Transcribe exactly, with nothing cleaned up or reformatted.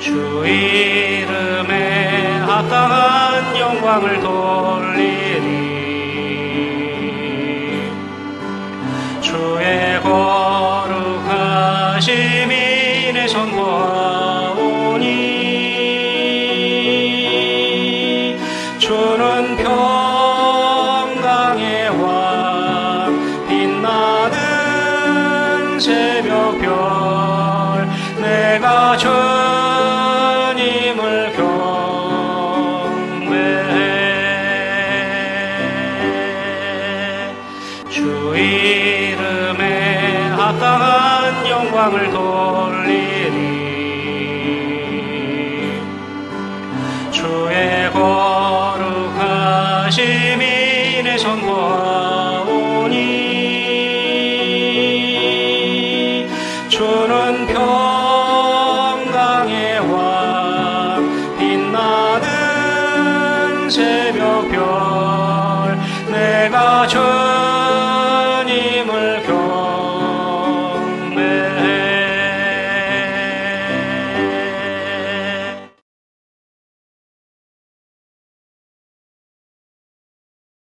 주 이름에 합당한 영광을 돌리니 주의 거룩하심이 내 선포하오니 주는 평강의 왕 빛나는 새벽별 내가 주님을 경배해 주 이름에 합당한 영광을 돌리니 주의 거룩하심이 내 선포하오니 주는 평강의 왕 빛나는 새벽별 내가 주